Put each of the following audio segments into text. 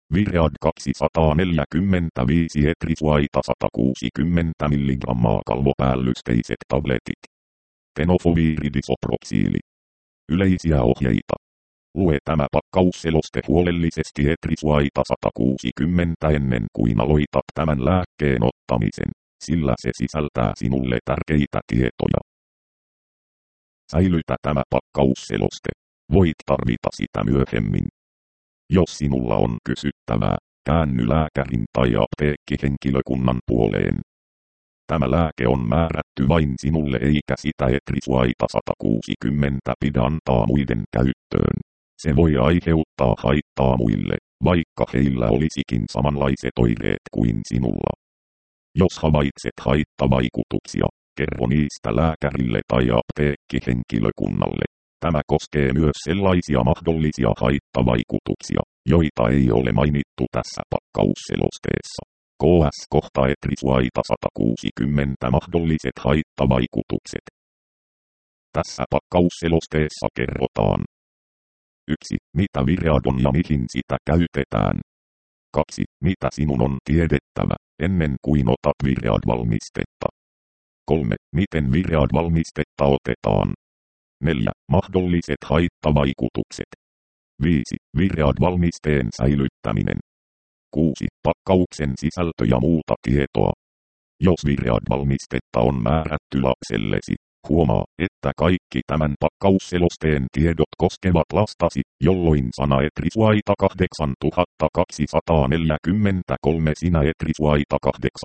Viread 245 etrisuaita 160 mg kalvopäällysteiset tabletit. Tenofoviridisoproksiili. Yleisiä ohjeita. Lue tämä pakkausseloste huolellisesti etrisuaita 160 ennen kuin aloitat tämän lääkkeen ottamisen, sillä se sisältää sinulle tärkeitä tietoja. Säilytä tämä pakkausseloste. Voit tarvita sitä myöhemmin. Jos sinulla on kysyttävää, käänny lääkärin tai apteekkihenkilökunnan puoleen. Tämä lääke on määrätty vain sinulle eikä sitä etrisuaita 160 pidä antaa muiden käyttöön. Se voi aiheuttaa haittaa muille, vaikka heillä olisikin samanlaiset oireet kuin sinulla. Jos havaitset haittavaikutuksia, kerro niistä lääkärille tai apteekkihenkilökunnalle. Tämä koskee myös sellaisia mahdollisia haittavaikutuksia, joita ei ole mainittu tässä pakkausselosteessa. KS kohta etrisuaita 160 mahdolliset haittavaikutukset. Tässä pakkausselosteessa kerrotaan. 1. Mitä Viread on ja mihin sitä käytetään. 2. Mitä sinun on tiedettävä, ennen kuin otat Viread-valmistetta. 3. Miten Viread-valmistetta otetaan. 4. Mahdolliset haittavaikutukset. 5. Viread-valmisteen säilyttäminen. 6. Pakkauksen sisältö ja muuta tietoa. Jos Viread-valmistetta on määrätty lapsellesi, huomaa, että kaikki tämän pakkausselosteen tiedot koskevat lastasi, jolloin sana etrisuaita 8243 sinä etrisuaita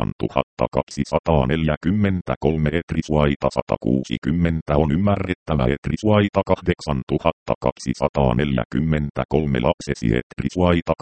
8243 etrisuaita 160 on ymmärrettävä etrisuaita 8243 lapsesi etrisuaita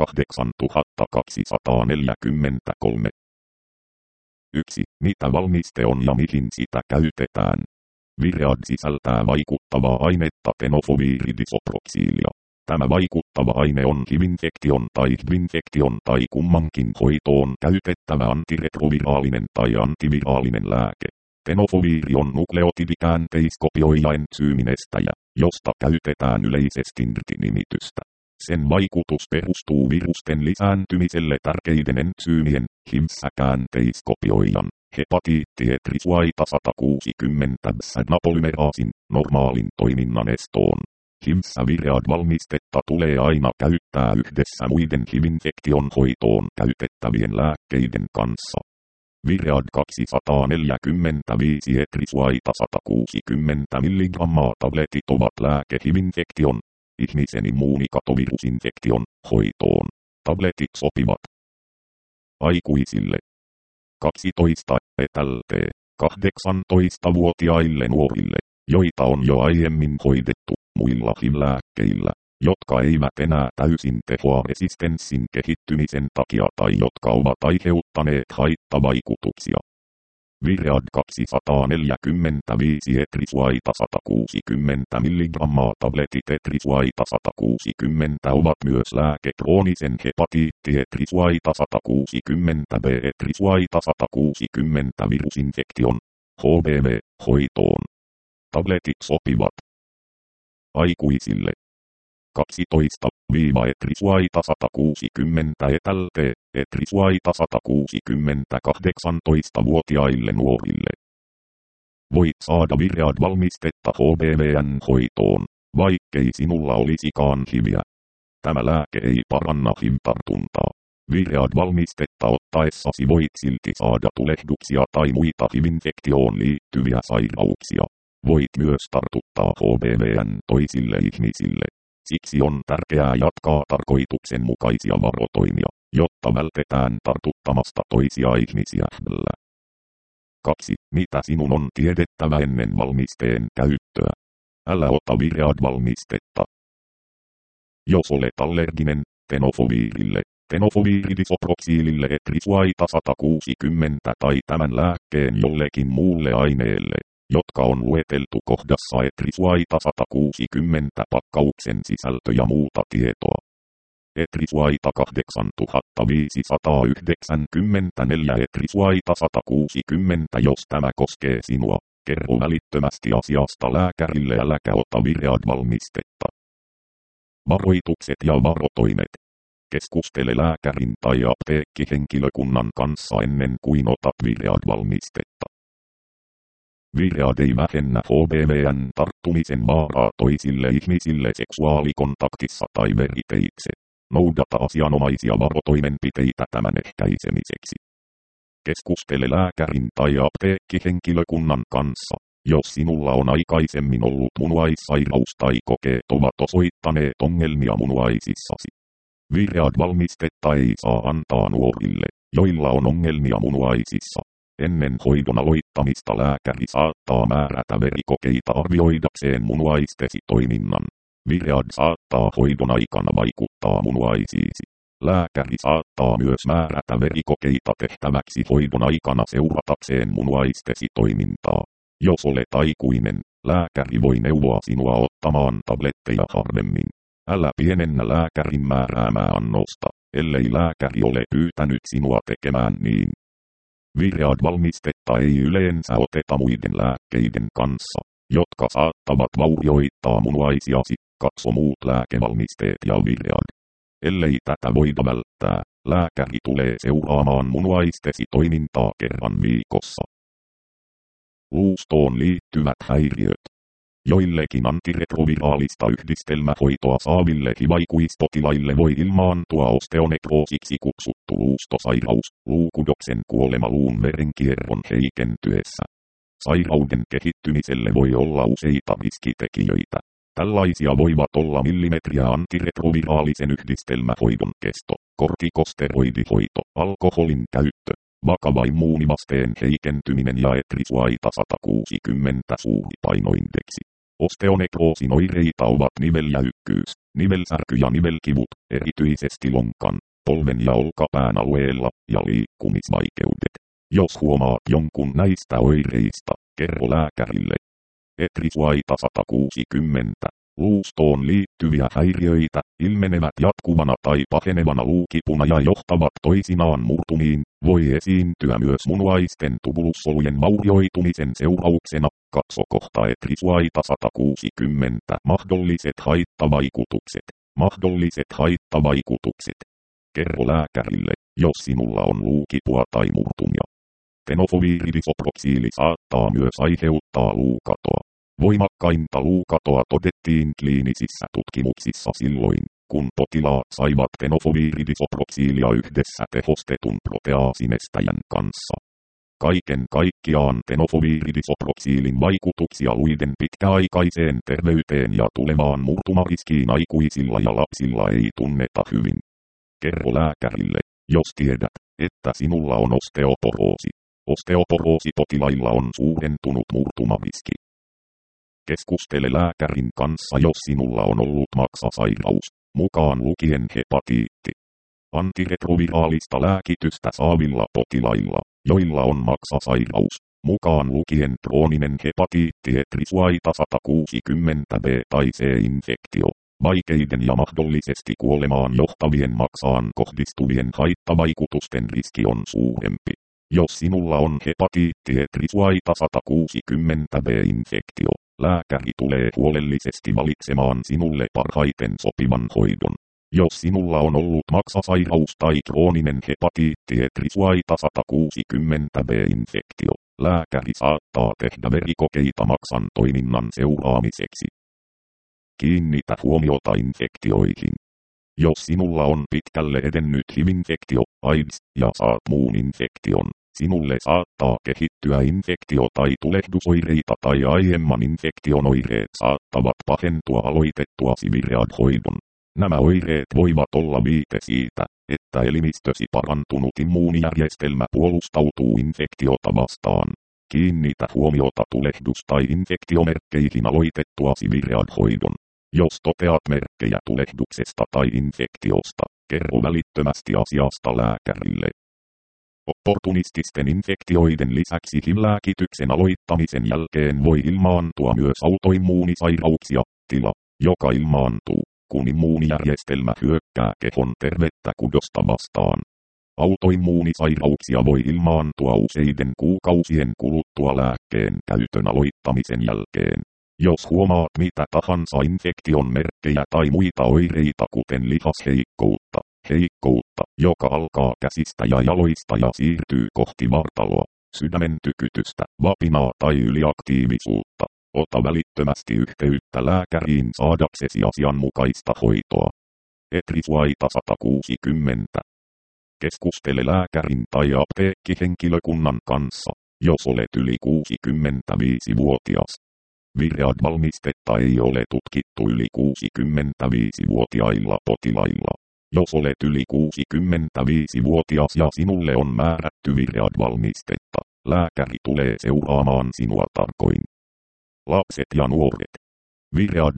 8243. 1. Mitä valmiste on ja mihin sitä käytetään. Viread sisältää vaikuttavaa ainetta tenofoviridisoproksiilia. Tämä vaikuttava aine on HIV-infektion tai kummankin hoitoon käytettävä antiretroviraalinen tai antiviraalinen lääke. Tenofoviiri on nukleotidikäänteiskopioija entsyymin estäjä, josta käytetään yleisesti NRT-nimitystä. Sen vaikutus perustuu virusten lisääntymiselle tärkeiden entsyymien, HIV-käänteiskopioijan, hepatiitti etrisuaita 160 napolymeraasin, normaalin toiminnan estoon. HIV-Viread-valmistetta tulee aina käyttää yhdessä muiden HIV-infektion hoitoon käytettävien lääkkeiden kanssa. Viread 245 etrisuaita 160 mg tabletit ovat lääke HIV-infektion, ihmisen immuunikatovirusinfektion, hoitoon. Tabletit sopivat aikuisille 12 etälte 18-vuotiaille nuorille, joita on jo aiemmin hoidettu muilla HIV-lääkkeillä, jotka eivät enää täysin tehoa resistenssin kehittymisen takia tai jotka ovat aiheuttaneet haittavaikutuksia. Viread 245 etrisuaita 160 mg tabletit etrisuaita 160 ovat myös lääke kroonisen hepatiitti etrisuaita 160 b etrisuaita 160 virusinfektion, HBV, hoitoon. Tabletit sopivat aikuisille 12-etrisuaita 160 etälte, etrisuaita 160 18-vuotiaille nuorille. Voit saada Viread-valmistetta HBV:n hoitoon, vaikkei sinulla olisikaan HIViä. Tämä lääke ei paranna HIV-tartuntaa. Viread-valmistetta ottaessasi voit silti saada tulehduksia tai muita HIV-infektioon liittyviä sairauksia. Voit myös tartuttaa HBV:n toisille ihmisille. Siksi on tärkeää jatkaa tarkoituksenmukaisia varotoimia, jotta vältetään tartuttamasta toisia ihmisiä. 2. Mitä sinun on tiedettävä ennen valmisteen käyttöä? Älä ota Viread-valmistetta. Jos olet allerginen tenofoviirille, tenofoviridisoproksiilille etrisuaita 160 tai tämän lääkkeen jollekin muulle aineelle, jotka on lueteltu kohdassa etrisuaita 160 pakkauksen sisältö ja muuta tietoa. Etrisuaita 8594 etrisuaita 160 jos tämä koskee sinua, kerro välittömästi asiasta lääkärille äläkä ota Viread-valmistetta. Varoitukset ja varotoimet. Keskustele lääkärin tai apteekkihenkilökunnan kanssa ennen kuin otat Viread-valmistetta. Viread ei vähennä HPV:n tarttumisen vaaraa toisille ihmisille seksuaalikontaktissa tai veriteitse. Noudata asianomaisia varotoimenpiteitä tämän ehkäisemiseksi. Keskustele lääkärin tai apteekkihenkilökunnan kanssa, jos sinulla on aikaisemmin ollut munuaissairaus tai kokeet ovat osoittaneet ongelmia munuaisissasi. Viread-valmistetta ei saa antaa nuorille, joilla on ongelmia munuaisissa. Ennen hoidon aloittamista lääkäri saattaa määrätä verikokeita arvioidakseen munuaistesi toiminnan. Viread saattaa hoidon aikana vaikuttaa munuaisiisi. Lääkäri saattaa myös määrätä verikokeita tehtäväksi hoidon aikana seuratakseen munuaistesi toimintaa. Jos olet aikuinen, lääkäri voi neuvoa sinua ottamaan tabletteja harvemmin. Älä pienennä lääkärin määräämää annosta, ellei lääkäri ole pyytänyt sinua tekemään niin. Viread-valmistetta ei yleensä oteta muiden lääkkeiden kanssa, jotka saattavat vaurioittaa munuaisiasi. Katso muut lääkevalmisteet ja Viread. Ellei tätä voida välttää, lääkäri tulee seuraamaan munuaistesi toimintaa kerran viikossa. Luustoon liittyvät häiriöt. Joillekin antiretroviraalista yhdistelmähoitoa saaville HIV-aikuispotilaille voi ilmaantua osteonekroosiksi kutsuttu luustosairaus, luukudoksen kuolema luun verenkierron heikentyessä. Sairauden kehittymiselle voi olla useita riskitekijöitä. Tällaisia voivat olla millimetriä antiretroviraalisen yhdistelmähoidon kesto, kortikosteroidihoito, alkoholin käyttö, vakava immuunivasteen heikentyminen ja etrisuaita 160 suuri painoindeksi. Osteonekroosin oireita ovat niveljäykkyys, nivelsärky ja nivelkivut, erityisesti lonkan, polven ja olkapään alueella, ja liikkumisvaikeudet. Jos huomaat jonkun näistä oireista, kerro lääkärille. Etrisuaita 160. Luustoon liittyviä häiriöitä ilmenevät jatkuvana tai pahenevana luukipuna ja johtavat toisinaan murtumiin, voi esiintyä myös munuaisten tubulussolujen vaurioitumisen seurauksena. Katso kohta etrisuaita 160. Mahdolliset haittavaikutukset. Mahdolliset haittavaikutukset. Kerro lääkärille, jos sinulla on luukipua tai murtumia. Tenofoviridisoproksiili saattaa myös aiheuttaa luukatoa. Voimakkainta luukatoa todettiin kliinisissä tutkimuksissa silloin, kun potilaat saivat tenofoviridisoproksiilia yhdessä tehostetun proteaasinestäjän kanssa. Kaiken kaikkiaan tenofoviridisoproksiilin vaikutuksia luiden pitkäaikaiseen terveyteen ja tulevaan murtumariskiin aikuisilla ja lapsilla ei tunneta hyvin. Kerro lääkärille, jos tiedät, että sinulla on osteoporoosi. Osteoporoosipotilailla on suurentunut murtumariski. Keskustele lääkärin kanssa, jos sinulla on ollut maksasairaus, mukaan lukien hepatiitti. Antiretroviraalista lääkitystä saavilla potilailla, joilla on maksasairaus, mukaan lukien krooninen hepatiitti etrisuaita 160B tai C-infektio, vaikeiden ja mahdollisesti kuolemaan johtavien maksaan kohdistuvien haittavaikutusten riski on suurempi. Jos sinulla on hepatiitti etrisuaita 160B-infektio, lääkäri tulee huolellisesti valitsemaan sinulle parhaiten sopivan hoidon. Jos sinulla on ollut maksasairaus tai krooninen hepatiitti etrisuaita 160B-infektio, lääkäri saattaa tehdä verikokeita maksan toiminnan seuraamiseksi. Kiinnitä huomiota infektioihin. Jos sinulla on pitkälle edennyt HIV-infektio, AIDS, ja saat muun infektion, sinulle saattaa kehittyä infektio- tai tulehdusoireita tai aiemman infektion oireet saattavat pahentua aloitettuasi Viread-hoidon. Nämä oireet voivat olla viite siitä, että elimistösi parantunut immuunijärjestelmä puolustautuu infektiota vastaan. Kiinnitä huomiota tulehdus- tai infektiomerkkeihin aloitettuasi Viread-hoidon. Jos toteat merkkejä tulehduksesta tai infektiosta, kerro välittömästi asiasta lääkärille. Opportunististen infektioiden lisäksi HIV-lääkityksen aloittamisen jälkeen voi ilmaantua myös autoimmuunisairauksia, tila, joka ilmaantuu, kun immuunijärjestelmä hyökkää kehon tervettä kudosta vastaan. Autoimmuunisairauksia voi ilmaantua useiden kuukausien kuluttua lääkkeen käytön aloittamisen jälkeen. Jos huomaat mitä tahansa infektion merkkejä tai muita oireita kuten lihasheikkoutta, heikkoutta, joka alkaa käsistä ja jaloista ja siirtyy kohti vartaloa, sydämen tykytystä, vapinaa tai yliaktiivisuutta. Ota välittömästi yhteyttä lääkäriin saadaksesi asianmukaista hoitoa. Etrisuaita 160. Keskustele lääkärin tai apteekkihenkilökunnan kanssa, jos olet yli 65-vuotias. Viread-valmistetta ei ole tutkittu yli 65-vuotiailla potilailla. Jos olet yli 65-vuotias ja sinulle on määrätty Viread-valmistetta, lääkäri tulee seuraamaan sinua tarkoin. Lapset ja nuoret. Viread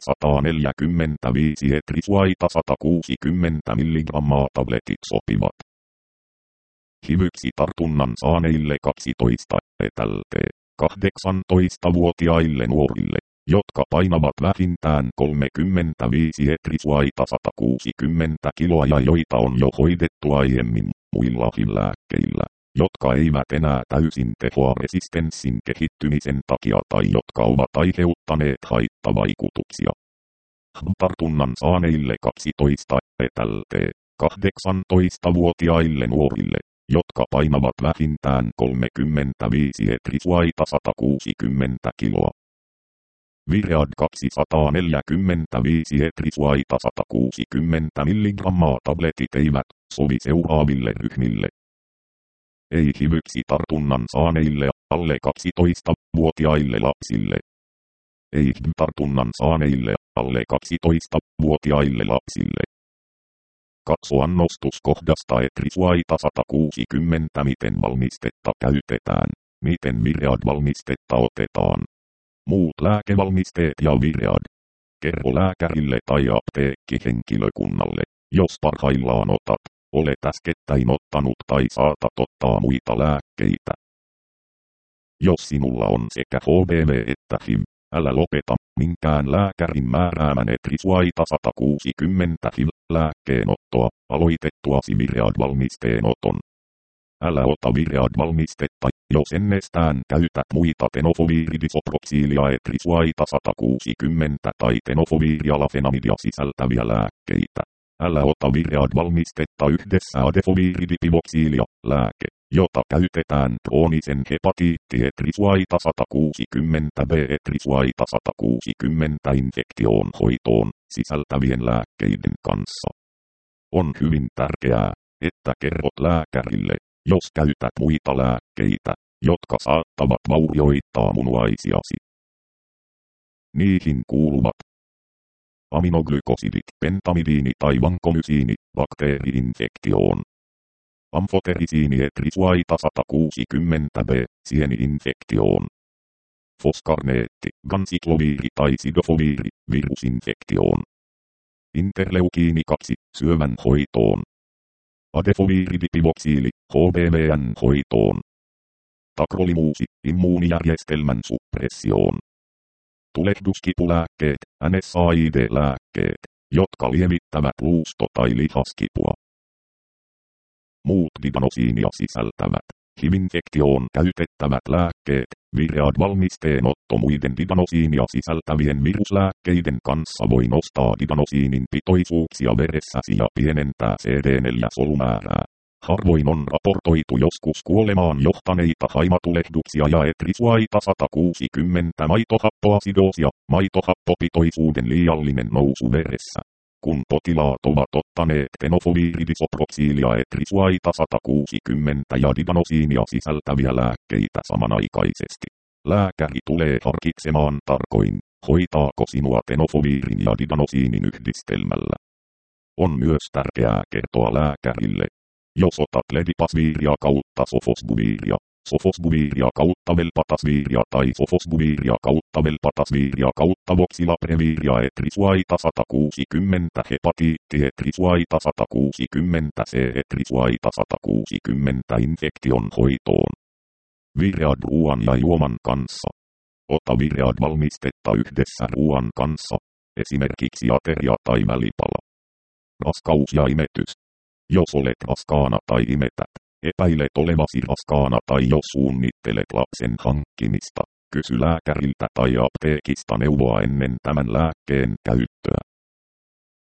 245 Etrisuaita 160 mg tabletit sopivat HIVyksi tartunnan saaneille 12 etäältä 18-vuotiaille nuorille, jotka painavat vähintään 35 Etrisuaita 160 kiloa ja joita on jo hoidettu aiemmin muilla HIV-lääkkeillä, jotka eivät enää täysin tehoa resistenssin kehittymisen takia tai jotka ovat aiheuttaneet haittavaikutuksia. Tartunnan saaneille 12 etäältä 18-vuotiaille nuorille, jotka painavat vähintään 35 Etrisuaita 160 kiloa. Viread 245 Etrisuaita 160 mg tabletit eivät sovi seuraaville ryhmille. Ei HIVyksi tartunnan saaneille alle 12-vuotiaille lapsille. Ei HIV-tartunnan saaneille alle 12-vuotiaille lapsille. Katso annostuskohdasta Etrisuaita 160 miten valmistetta käytetään, miten Viread-valmistetta otetaan. Muut lääkevalmisteet ja Viread. Kerro lääkärille tai apteekkihenkilökunnalle, jos parhaillaan otat, olet äskettäin ottanut tai saatat ottaa muita lääkkeitä. Jos sinulla on sekä HBV että HIV, älä lopeta minkään lääkärin määräämän Etrisuaita 160 HIV-lääkkeenottoa aloitettuasi Viread-valmisteen oton. Älä ota Viread-valmistetta, jos ennestään käytät muita tenofoviridisoproksiilia Etrisuaita 160 tai tenofovirialafenamidia sisältäviä lääkkeitä. Älä ota Viread-valmistetta yhdessä adefoviridipivoksiilia, lääke, jota käytetään kroonisen hepatiitti Etrisuaita 160 B Etrisuaita 160 infektion hoitoon sisältävien lääkkeiden kanssa. On hyvin tärkeää, että kerrot lääkärille, jos käytät muita lääkkeitä, jotka saattavat vaurioittaa munuaisiasi. Niihin kuuluvat aminoglykosidit, pentamidiini tai vankomysiini, bakteeriinfektioon. Amfoterisiini Etrisuaita 160 B, sieni-infektioon. Foskarneetti, gansikloviiri tai sidofoviiri, virusinfektioon. Interleukiini 2, syövän hoitoon. Adefoviridipivoksiili, HBV:n hoitoon. Takrolimuusi, immuunijärjestelmän suppressioon. Tulehduskipulääkkeet, NSAID-lääkkeet, jotka lievittävät luusto- tai lihaskipua. Muut didanosiinia sisältävät HIV-infektioon käytettävät lääkkeet, Viread-valmisteen otto muiden didanosiinia sisältävien viruslääkkeiden kanssa voi nostaa didanosiinin pitoisuuksia veressäsi ja pienentää CD4-solumäärää. Harvoin on raportoitu joskus kuolemaan johtaneita haimatulehduksia ja Etrisuaita 160 maitohappoasidoosia, maitohappopitoisuuden liiallinen nousu veressä. Kun potilaat ovat ottaneet tenofoviridisoproksiilia Etrisuaita 160 ja didanosiinia sisältäviä lääkkeitä samanaikaisesti, lääkäri tulee harkitsemaan tarkoin, hoitaako sinua tenofoviirin ja didanosiinin yhdistelmällä. On myös tärkeää kertoa lääkärille, jos otat ledipasviiria kautta sofosbuviiria kautta velpatasviiria tai sofosbuviiria kautta velpatasviiria kautta voxilapreviiria Etrisuaita 160 hepatiitti Etrisuaita 160 C Etrisuaita 160 infektion hoitoon. Viread ruoan ja juoman kanssa. Ota Viread-valmistetta yhdessä ruoan kanssa, esimerkiksi ateria tai välipala. Raskaus ja imetys. Jos olet raskaana tai imetät, epäilet olevasi raskaana tai jos suunnittelet lapsen hankkimista, kysy lääkäriltä tai apteekista neuvoa ennen tämän lääkkeen käyttöä.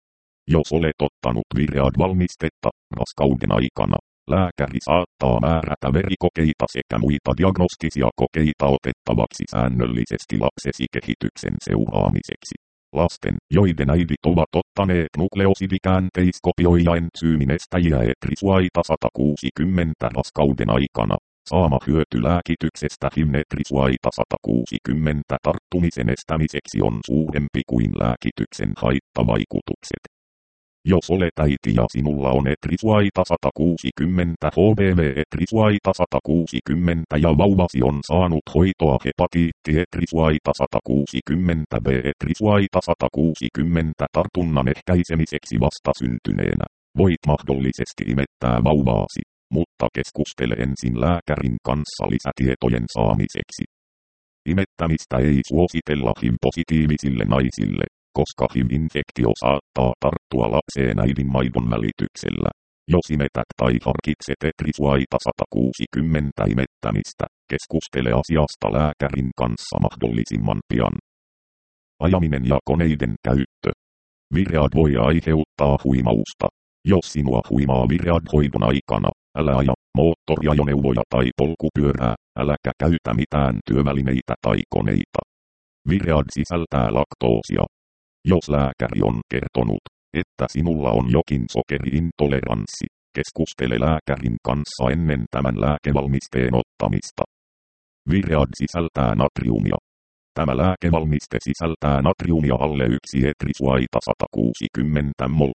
Jos olet ottanut Viread-valmistetta raskauden aikana, lääkäri saattaa määrätä verikokeita sekä muita diagnostisia kokeita otettavaksi säännöllisesti lapsesi kehityksen seuraamiseksi. Lasten, joiden äidit ovat ottaneet nukleosidikäänteiskopioja ensyyminestäjiä etrisuaita 160 raskauden aikana, saama hyöty lääkityksestä HIV-etrisuaita 160 tarttumisen estämiseksi on suurempi kuin lääkityksen haittavaikutukset. Jos olet äiti ja sinulla on etrisuaita 160 HPV-etrisuaita 160 ja vauvasi on saanut hoitoa hepatiitti-etrisuaita 160 B-etrisuaita 160 tartunnan ehkäisemiseksi vastasyntyneenä, voit mahdollisesti imettää vauvaasi, mutta keskustele ensin lääkärin kanssa lisätietojen saamiseksi. Imettämistä ei suositella HIV-positiivisille naisille, koska HIV-infektio saattaa tarttua lapseen äidin maidon välityksellä. Jos imetät tai harkitset etrisuaita 160 imettämistä, keskustele asiasta lääkärin kanssa mahdollisimman pian. Ajaminen ja koneiden käyttö. Viread voi aiheuttaa huimausta. Jos sinua huimaa Viread-hoidon aikana, älä aja moottoriajoneuvoja tai polkupyörää, äläkä käytä mitään työvälineitä tai koneita. Viread sisältää laktoosia. Jos lääkäri on kertonut, että sinulla on jokin sokeriintoleranssi, keskustele lääkärin kanssa ennen tämän lääkevalmisteen ottamista. Viread sisältää natriumia. Tämä lääkevalmiste sisältää natriumia alle 1 etrisuaita 160 mol,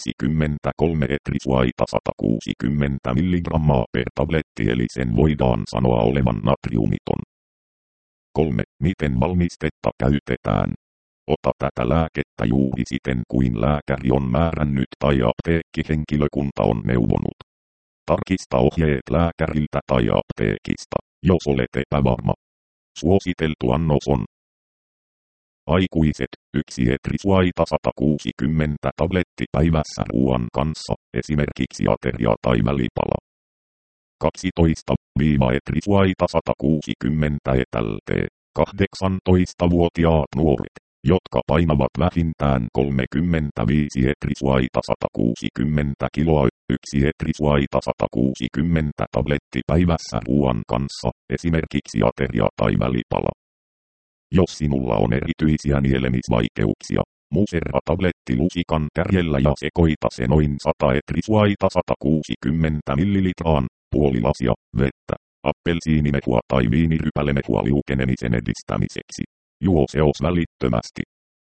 23 etrisuaita 160 mg per tabletti eli sen voidaan sanoa olevan natriumiton. 3. Miten valmistetta käytetään? Ota tätä lääkettä juuri siten kuin lääkäri on määrännyt tai apteekkihenkilökunta on neuvonut. Tarkista ohjeet lääkäriltä tai apteekista, jos olet epävarma. Suositeltu annos on aikuiset, 1 etrisuaita 160 tabletti päivässä ruoan kanssa, esimerkiksi ateria tai välipala. 12 etrisuaita 160 etälte, 18-vuotiaat nuoret, jotka painavat vähintään 35 etrisuaita 160 kiloa, 1 etrisuaita 160 tabletti päivässä ruoan kanssa, esimerkiksi ateria tai välipala. Jos sinulla on erityisiä nielemisvaikeuksia, musera tabletti lusikan kärjellä ja sekoita se noin 100 etrisuaita 160 millilitraan, puoli lasia, vettä, appelsiinimehua tai viinirypälemehua liukenemisen edistämiseksi. Juo seos välittömästi.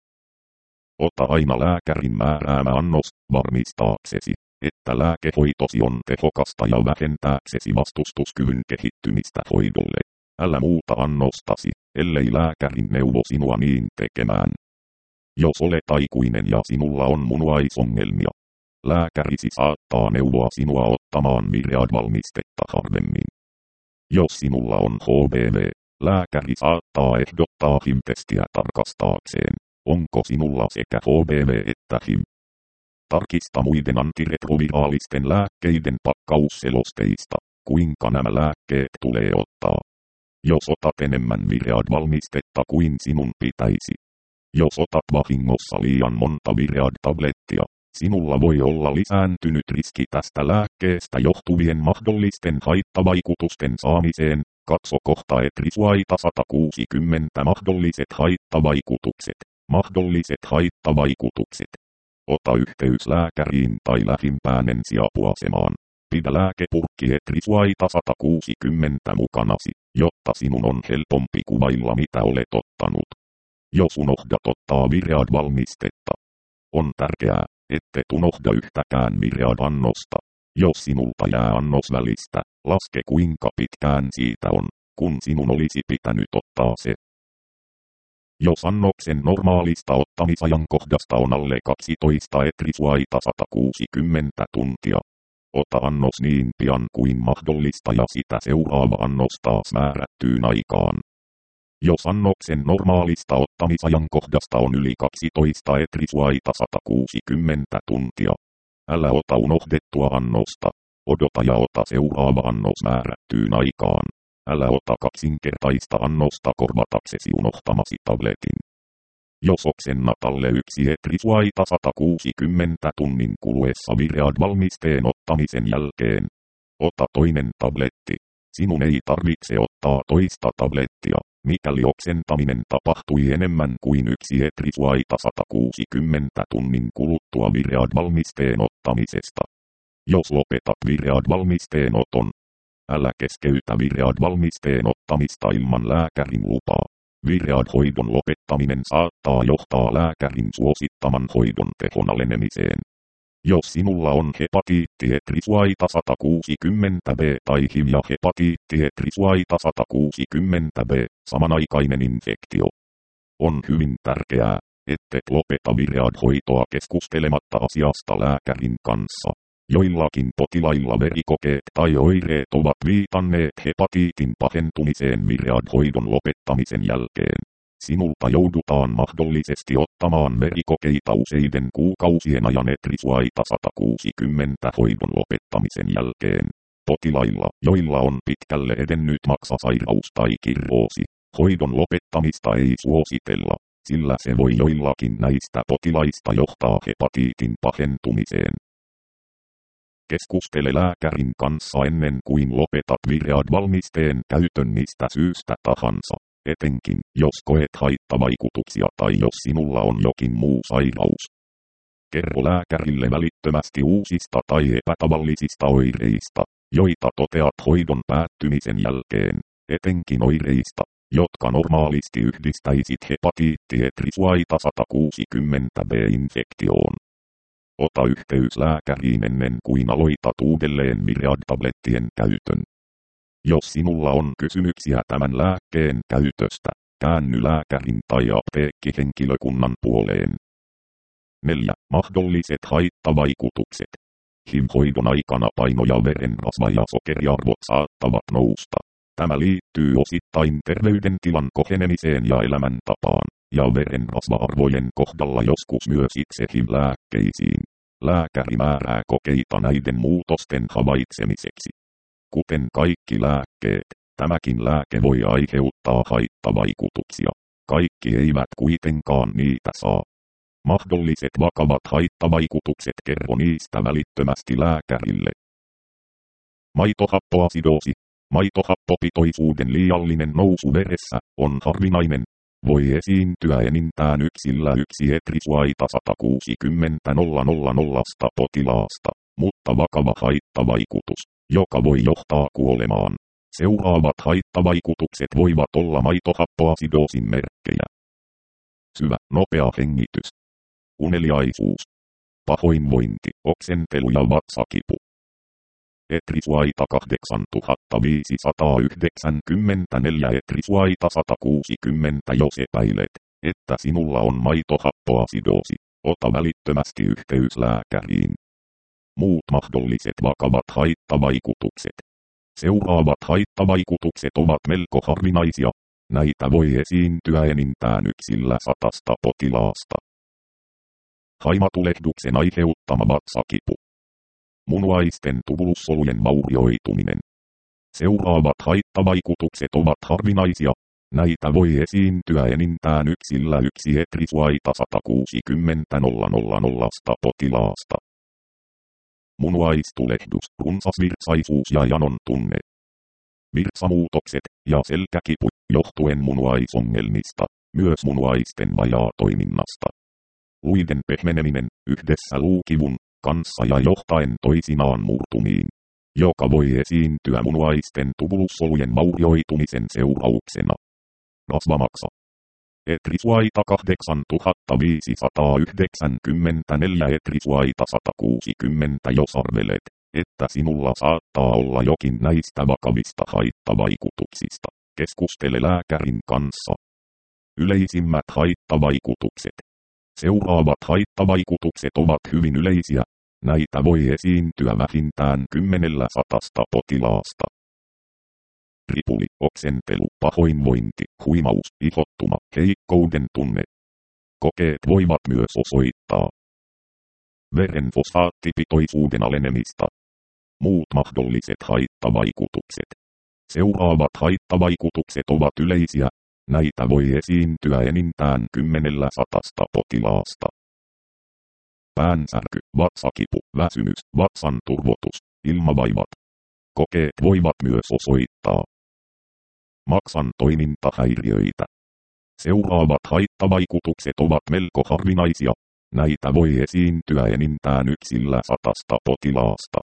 Ota aina lääkärin määräämä annos, varmistaaksesi, että lääkehoitosi on tehokasta ja vähentääksesi vastustuskyvyn kehittymistä hoidolle. Älä muuta annostasi, ellei lääkärin neuvo sinua niin tekemään. Jos olet aikuinen ja sinulla on munuaisongelmia, lääkärisi saattaa neuvoa sinua ottamaan Viread-valmistetta harvemmin. Jos sinulla on HPV, lääkäri saattaa ehdottaa HIV-testiä tarkastaakseen, onko sinulla sekä HPV että HIV. Tarkista muiden antiretroviraalisten lääkkeiden pakkausselosteista, kuinka nämä lääkkeet tulee ottaa. Jos otat enemmän Viread-valmistetta kuin sinun pitäisi. Jos otat vahingossa liian monta Viread-tablettia, sinulla voi olla lisääntynyt riski tästä lääkkeestä johtuvien mahdollisten haittavaikutusten saamiseen. Katso kohta etrisuaita 160 mahdolliset haittavaikutukset. Mahdolliset haittavaikutukset. Ota yhteys lääkäriin tai lähimpään ensiapuasemaan. Pidä lääkepurkki etrisuaita 160 mukanasi, jotta sinun on helpompi kuvailla mitä olet ottanut. Jos unohdat ottaa Viread-valmistetta, on tärkeää, ettet unohda yhtäkään Viread-annosta. Jos sinulta jää annos välistä, laske kuinka pitkään siitä on, kun sinun olisi pitänyt ottaa se. Jos annoksen normaalista ottamisajankohdasta on alle 12 etrisuaita 160 tuntia, ota annos niin pian kuin mahdollista ja sitä seuraava annos taas määrättyyn aikaan. Jos annoksen normaalista ottamisajankohdasta on yli 12 etrisuaita 160 tuntia, älä ota unohdettua annosta, odota ja ota seuraava annos määrättyyn aikaan. Älä ota kaksinkertaista annosta korvataksesi unohtamasi tabletin. Jos oksennat alle 1 etrisuaita 160 tunnin kuluessa Viread-valmisteen ottamisen jälkeen, ota toinen tabletti. Sinun ei tarvitse ottaa toista tablettia, mikäli oksentaminen tapahtui enemmän kuin 1 etrisuaita 160 tunnin kuluttua Viread-valmisteen ottamisesta. Jos lopetat Viread-valmisteen oton, älä keskeytä Viread-valmisteen ottamista ilman lääkärin lupaa. Viread-hoidon lopettaminen saattaa johtaa lääkärin suosittaman hoidon tehon alenemiseen. Jos sinulla on hepatiitti etrisuaita 160B tai HIV ja hepatiitti etrisuaita 160B, samanaikainen infektio, on hyvin tärkeää, ettet lopeta Viread-hoitoa keskustelematta asiasta lääkärin kanssa. Joillakin potilailla verikokeet tai oireet ovat viitanneet hepatiitin pahentumiseen Viread-hoidon lopettamisen jälkeen. Sinulta joudutaan mahdollisesti ottamaan verikokeita useiden kuukausien ajan etrisuaita 160 hoidon lopettamisen jälkeen. Potilailla, joilla on pitkälle edennyt maksasairaus tai kirroosi, hoidon lopettamista ei suositella, sillä se voi joillakin näistä potilaista johtaa hepatiitin pahentumiseen. Keskustele lääkärin kanssa ennen kuin lopetat Viread-valmisteen käytön mistä syystä tahansa, etenkin jos koet haittavaikutuksia tai jos sinulla on jokin muu sairaus. Kerro lääkärille välittömästi uusista tai epätavallisista oireista, joita toteat hoidon päättymisen jälkeen, etenkin oireista, jotka normaalisti yhdistäisit hepatiitti etrisuaita 160B-infektioon. Ota yhteys lääkäriin ennen kuin aloitat uudelleen Viread-tablettien käytön. Jos sinulla on kysymyksiä tämän lääkkeen käytöstä, käänny lääkärin tai apteekkihenkilökunnan puoleen. 4. Mahdolliset haittavaikutukset. HIV-hoidon aikana paino ja verenrasva ja sokeriarvot saattavat nousta. Tämä liittyy osittain terveydentilan kohenemiseen ja elämäntapaan, ja verenrasva-arvojen kohdalla joskus myös itse HIV-lääkkeisiin. Lääkäri määrää kokeita näiden muutosten havaitsemiseksi. Kuten kaikki lääkkeet, tämäkin lääke voi aiheuttaa haittavaikutuksia. Kaikki eivät kuitenkaan niitä saa. Mahdolliset vakavat haittavaikutukset kerro niistä välittömästi lääkärille. Maitohappoasidoosi. Maitohappopitoisuuden liiallinen nousu veressä on harvinainen. Voi esiintyä enintään yksilä 1 etrisuaita 160 000 potilaasta, mutta vakava haittavaikutus, joka voi johtaa kuolemaan. Seuraavat haittavaikutukset voivat olla maitohappoasidoosin merkkejä. Syvä, nopea hengitys. Uneliaisuus. Pahoinvointi, oksentelu ja vatsakipu. Etrisuaita 8594 etrisuaita 160. Jos epäilet, että sinulla on maitohappoasidoosi, ota välittömästi yhteys lääkäriin. Muut mahdolliset vakavat haittavaikutukset. Seuraavat haittavaikutukset ovat melko harvinaisia. Näitä voi esiintyä enintään yksilä 100 potilaasta. Haimatulehduksen aiheuttama vatsakipu. Munuaisten tubulussolujen vaurioituminen. Seuraavat haittavaikutukset ovat harvinaisia. Näitä voi esiintyä enintään yksilä 1 etrisuaita 160 000 potilaasta. Munuaistulehdus, runsasvirtsaisuus ja janon tunne. Virtsamuutokset ja selkäkipu johtuen munuaisongelmista, myös munuaisten vajaatoiminnasta. Luiden pehmeneminen yhdessä luukivun kanssa ja johtaen toisinaan murtumiin, joka voi esiintyä munuaisten tubulussolujen vaurioitumisen seurauksena. Rasvamaksa. Etrisuaita 8594 etrisuaita 160. Jos arvelet, että sinulla saattaa olla jokin näistä vakavista haittavaikutuksista, keskustele lääkärin kanssa. Yleisimmät haittavaikutukset. Seuraavat haittavaikutukset ovat hyvin yleisiä. Näitä voi esiintyä vähintään 10–100 potilaasta. Ripuli, oksentelu, pahoinvointi, huimaus, ihottuma, heikkouden tunne. Kokeet voivat myös osoittaa veren fosfaattipitoisuuden alenemista. Muut mahdolliset haittavaikutukset. Seuraavat haittavaikutukset ovat yleisiä. Näitä voi esiintyä enintään 10–100 potilaasta. Päänsärky, vatsakipu, väsymys, vatsan turvotus, ilmavaivat. Kokeet voivat myös osoittaa maksan toimintahäiriöitä. Seuraavat haittavaikutukset ovat melko harvinaisia. Näitä voi esiintyä enintään 1–100 potilaasta.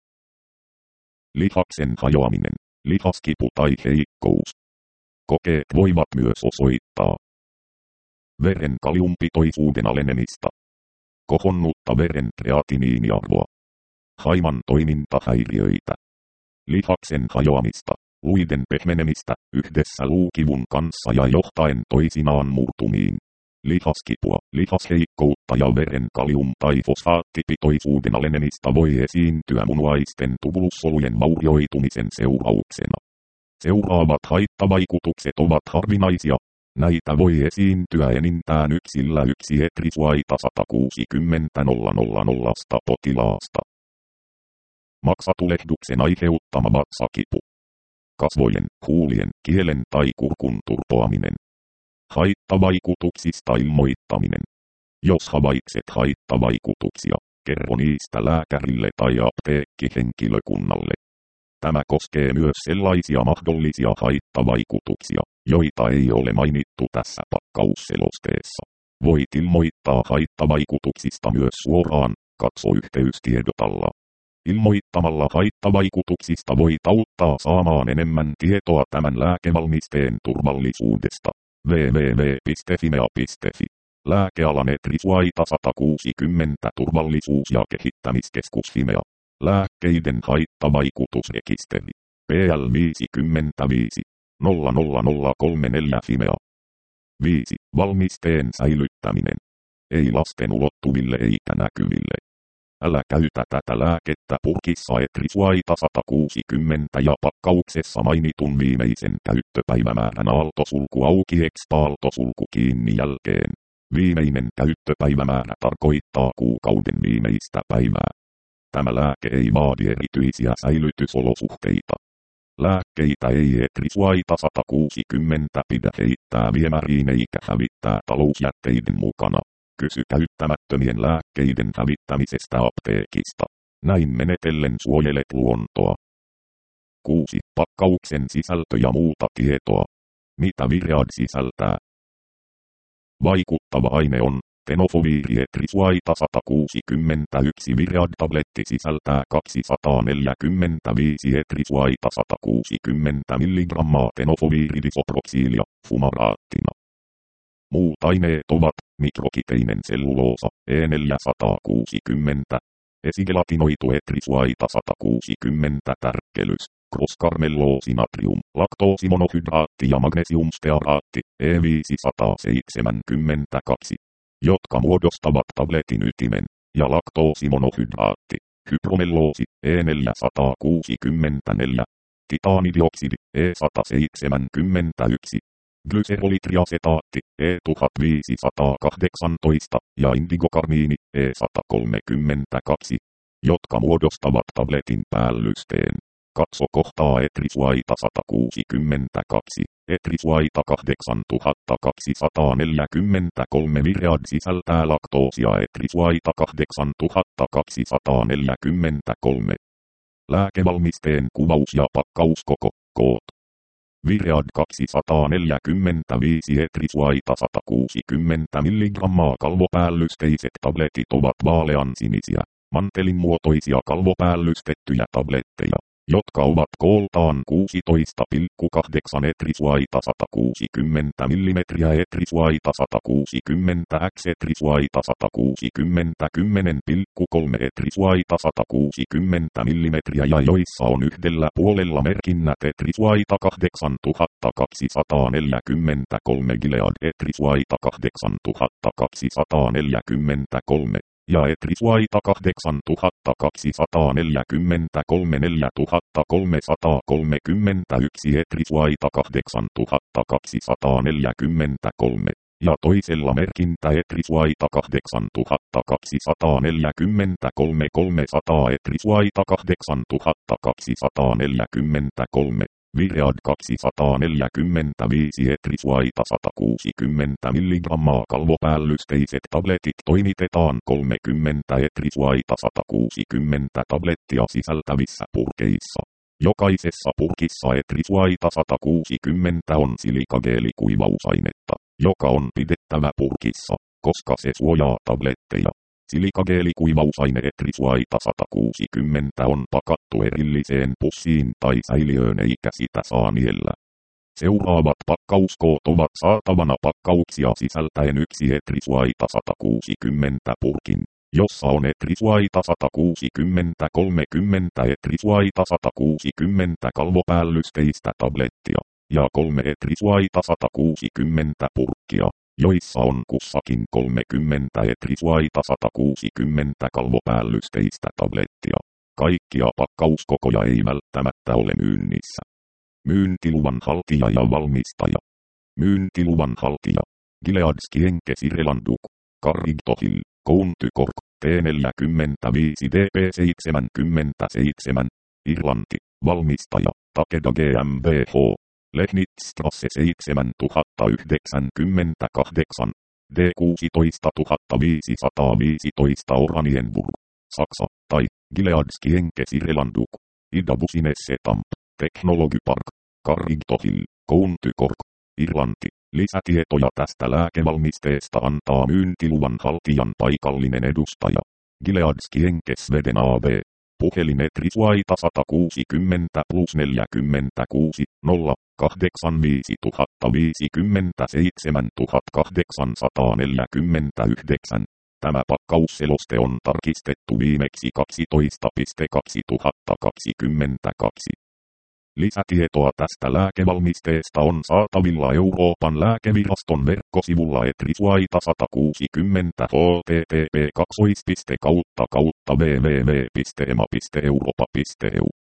Lihaksen hajoaminen, lihaskipu tai heikkous. Kokeet voivat myös osoittaa veren kaliumpitoisuuden alenemista, kohonnutta veren kreatiniiniarvoa, haiman toimintahäiriöitä, lihaksen hajoamista, luiden pehmenemistä yhdessä luukivun kanssa ja johtaen toisinaan murtumiin, lihaskipua, lihasheikkoutta ja veren kalium- tai fosfaattipitoisuuden alenemista voi esiintyä munuaisten tubulussolujen vaurioitumisen seurauksena. Seuraavat haittavaikutukset ovat harvinaisia. Näitä voi esiintyä enintään 1 etrisuaita 160 000 potilaasta. Maksatulehduksen aiheuttama vatsakipu. Kasvojen, huulien, kielen tai kurkun turpoaminen. Haittavaikutuksista ilmoittaminen. Jos havaitset haittavaikutuksia, kerro niistä lääkärille tai apteekkihenkilökunnalle. Tämä koskee myös sellaisia mahdollisia haittavaikutuksia, joita ei ole mainittu tässä pakkausselosteessa. Voit ilmoittaa haittavaikutuksista myös suoraan, katso yhteystiedot alla. Ilmoittamalla haittavaikutuksista voit auttaa saamaan enemmän tietoa tämän lääkevalmisteen turvallisuudesta. www.fimea.fi. Lääkealan etrisuaita 160 turvallisuus- ja kehittämiskeskus Fimea. Lääkkeiden haittavaikutusrekisteri. PL 55 00034 Fimea. 5. Valmisteen säilyttäminen. Ei lasten ulottuville eikä näkyville. Älä käytä tätä lääkettä purkissa etrisuaita 160 ja pakkauksessa mainitun viimeisen käyttöpäivämäärän aaltosulku auki aaltosulku kiinni jälkeen. Viimeinen käyttöpäivämäärä tarkoittaa kuukauden viimeistä päivää. Tämä lääke ei vaadi erityisiä säilytysolosuhteita. Lääkkeitä ei etrisuaita 160 pidä heittää viemäriin eikä hävittää talousjätteiden mukana. Kysy käyttämättömien lääkkeiden hävittämisestä apteekista. Näin menetellen suojelet luontoa. 6. Pakkauksen sisältö ja muuta tietoa. Mitä Viriad sisältää? Vaikuttava aine on tenofovir etrisuaita 161 Viriad-tabletti sisältää 245 etrisuaita 160 mg tenofoviridisoproksiilia fumaraattina. Muut aineet ovat mikrokiteinen selluloosa E460, esigelatinoitu etrisuaita 160 tärkkelys, crosscarmelloosi-natrium, laktoosimonohydraatti ja magnesiumstearaatti E572, jotka muodostavat tabletin ytimen, ja laktoosimonohydraatti, hypromelloosi E464, titaanidioksidi E171, glyserolitriasetaatti E1518 ja indigokarmiini E132, jotka muodostavat tabletin päällysteen. Katso kohtaa etrisuaita 162, etrisuaita 8243 Viriad sisältää laktoosia etrisuaita 8243. Lääkevalmisteen kuvaus ja pakkauskoko, koot. Viriad 245 etrisuaita 160 mg kalvopäällysteiset tabletit ovat vaaleansinisiä, mantelinmuotoisia kalvopäällystettyjä tabletteja, jotka ovat kooltaan 16,8 etrisuaita 160 mm etrisuaita 160 x etrisuaita 160 10,3 etrisuaita 160 mm ja joissa on yhdellä puolella merkinnät etrisuaita 8243 Gilead etrisuaita 8243 ja etrisuaita 8243 4331 etrisuaita 8243 ja toisella merkintä etrisuaita 8243 300 etrisuaita 8243 Viread 245 Etrisuaita 160 mg kalvopällysteiset tabletit toimitetaan 30 Etrisuaita 160 tablettia sisältävissä purkeissa. Jokaisessa purkissa Etrisuaita 160 on silikageelikuivausainetta, joka on pidettävä purkissa, koska se suojaa tabletteja. Silikageelikuivausaine Etrisuaita 160 on pakattu erilliseen pussiin tai säiliöön eikä sitä saa niellä. Seuraavat pakkauskoot ovat saatavana pakkauksia sisältäen yksi Etrisuaita 160 purkin, jossa on Etrisuaita 160 30 Etrisuaita 160 kalvopäällysteistä tablettia ja 3 Etrisuaita 160 purkkia, joissa on kussakin 30 Etrisuaita 160 kalvopäällysteistä tablettia. Kaikkia pakkauskokoja ei välttämättä ole myynnissä. Myyntiluvan haltija ja valmistaja. Myyntiluvan haltija. Gilead Science Irelanduk. Carrington Hill, County Cork, T45DP77, Irlanti. Valmistaja, Takeda GmbH. Lehnitstrasse 7098, D16515 Oranienburg, Saksa, tai Gilead Science Irelanduk. Ida Business Tamp, Technology Park, Carrington Hill, County Cork, Irlanti. Lisätietoja tästä lääkevalmisteesta antaa myyntiluvan haltijan paikallinen edustaja. Gilead Science Sweden AB. Puhelin Etrisuaita 160 plus 46 0 85 057 849. Tämä pakkausseloste on tarkistettu viimeksi 12.2022. Lisätietoa tästä lääkevalmisteesta on saatavilla Euroopan lääkeviraston verkkosivulla Etrisuaita 160 http://www.ema.europa.eu